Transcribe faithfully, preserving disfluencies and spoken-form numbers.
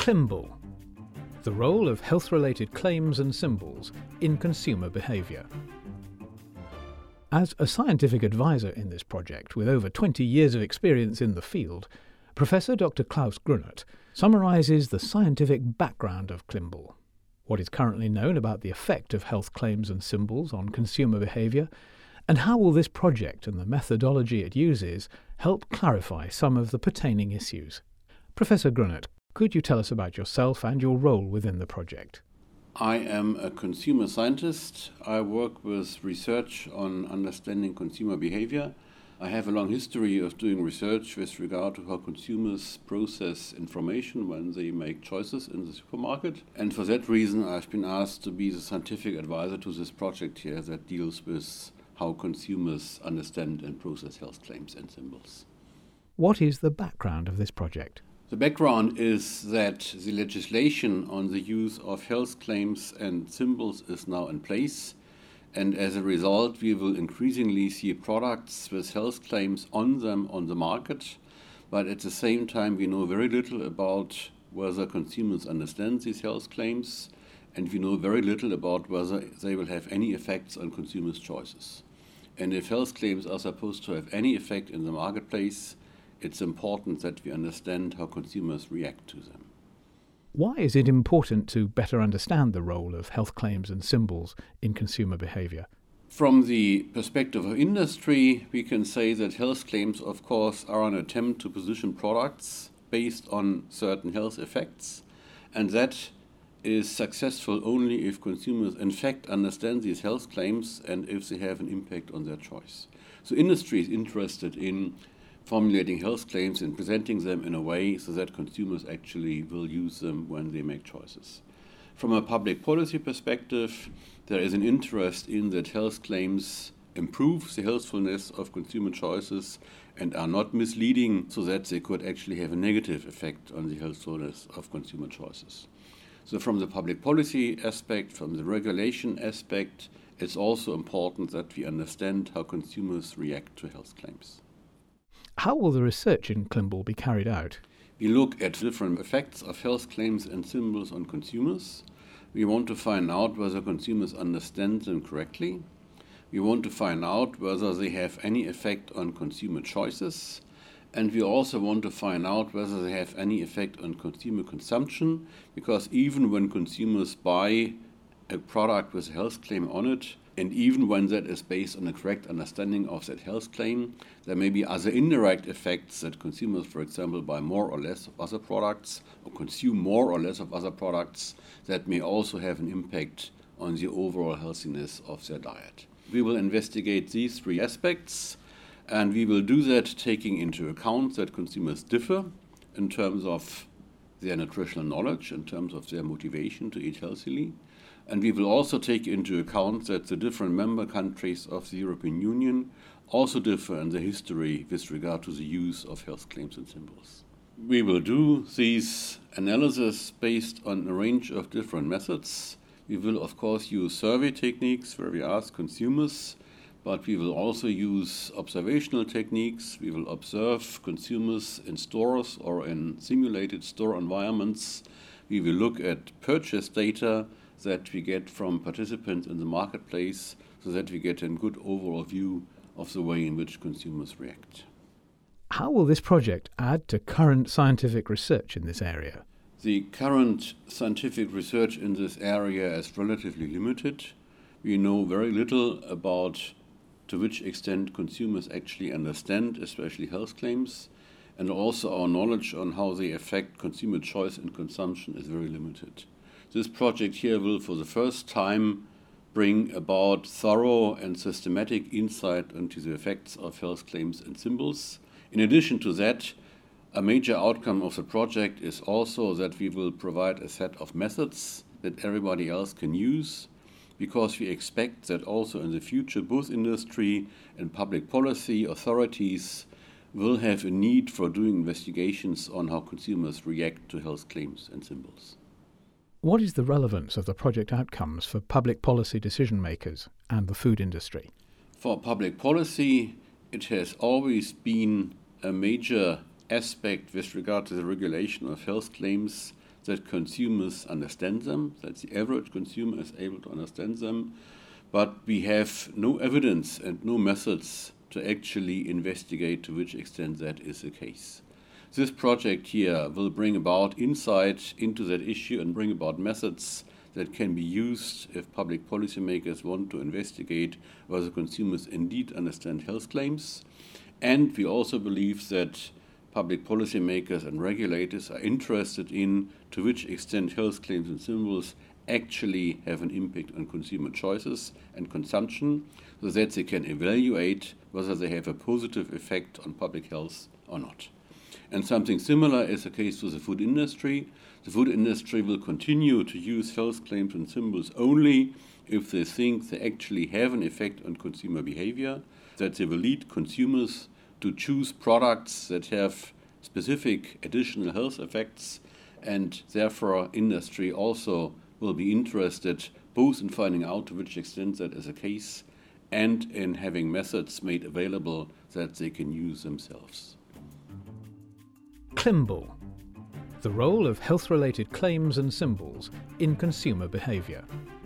Climble, the role of health-related claims and symbols in consumer behaviour. As a scientific advisor in this project with over twenty years of experience in the field, Professor Doctor Klaus Grünnert summarises the scientific background of Climble, what is currently known about the effect of health claims and symbols on consumer behaviour, and how will this project and the methodology it uses help clarify some of the pertaining issues. Professor Grünnert, could you tell us about yourself and your role within the project? I am a consumer scientist. I work with research on understanding consumer behavior. I have a long history of doing research with regard to how consumers process information when they make choices in the supermarket. And for that reason, I've been asked to be the scientific advisor to this project here that deals with how consumers understand and process health claims and symbols. What is the background of this project? The background is that the legislation on the use of health claims and symbols is now in place, and as a result we will increasingly see products with health claims on them on the market, but at the same time we know very little about whether consumers understand these health claims, and we know very little about whether they will have any effects on consumers' choices. And if health claims are supposed to have any effect in the marketplace, it's important that we understand how consumers react to them. Why is it important to better understand the role of health claims and symbols in consumer behaviour? From the perspective of industry, we can say that health claims, of course, are an attempt to position products based on certain health effects, and that is successful only if consumers in fact understand these health claims and if they have an impact on their choice. So industry is interested in formulating health claims and presenting them in a way so that consumers actually will use them when they make choices. From a public policy perspective, there is an interest in that health claims improve the healthfulness of consumer choices and are not misleading so that they could actually have a negative effect on the healthfulness of consumer choices. So from the public policy aspect, from the regulation aspect, it's also important that we understand how consumers react to health claims. How will the research in Climble be carried out? We look at different effects of health claims and symbols on consumers. We want to find out whether consumers understand them correctly. We want to find out whether they have any effect on consumer choices. And we also want to find out whether they have any effect on consumer consumption, because even when consumers buy a product with a health claim on it, and even when that is based on a correct understanding of that health claim, there may be other indirect effects that consumers, for example, buy more or less of other products or consume more or less of other products that may also have an impact on the overall healthiness of their diet. We will investigate these three aspects, and we will do that taking into account that consumers differ in terms of their nutritional knowledge, in terms of their motivation to eat healthily. And we will also take into account that the different member countries of the European Union also differ in their history with regard to the use of health claims and symbols. We will do these analyses based on a range of different methods. We will, of course, use survey techniques where we ask consumers, but we will also use observational techniques. We will observe consumers in stores or in simulated store environments. We will look at purchase data that we get from participants in the marketplace so that we get a good overall view of the way in which consumers react. How will this project add to current scientific research in this area? The current scientific research in this area is relatively limited. We know very little about to which extent consumers actually understand, especially health claims, and also our knowledge on how they affect consumer choice and consumption is very limited. This project here will, for the first time, bring about thorough and systematic insight into the effects of health claims and symbols. In addition to that, a major outcome of the project is also that we will provide a set of methods that everybody else can use, because we expect that also in the future both industry and public policy authorities will have a need for doing investigations on how consumers react to health claims and symbols. What is the relevance of the project outcomes for public policy decision makers and the food industry? For public policy, it has always been a major aspect with regard to the regulation of health claims that consumers understand them, that the average consumer is able to understand them, but we have no evidence and no methods to actually investigate to which extent that is the case. This project here will bring about insight into that issue and bring about methods that can be used if public policymakers want to investigate whether consumers indeed understand health claims. And we also believe that public policymakers and regulators are interested in to which extent health claims and symbols actually have an impact on consumer choices and consumption, so that they can evaluate whether they have a positive effect on public health or not. And something similar is the case with the food industry. The food industry will continue to use health claims and symbols only if they think they actually have an effect on consumer behavior, that they will lead consumers to choose products that have specific additional health effects, and therefore industry also will be interested both in finding out to which extent that is the case and in having methods made available that they can use themselves. Klimble, the role of health-related claims and symbols in consumer behaviour.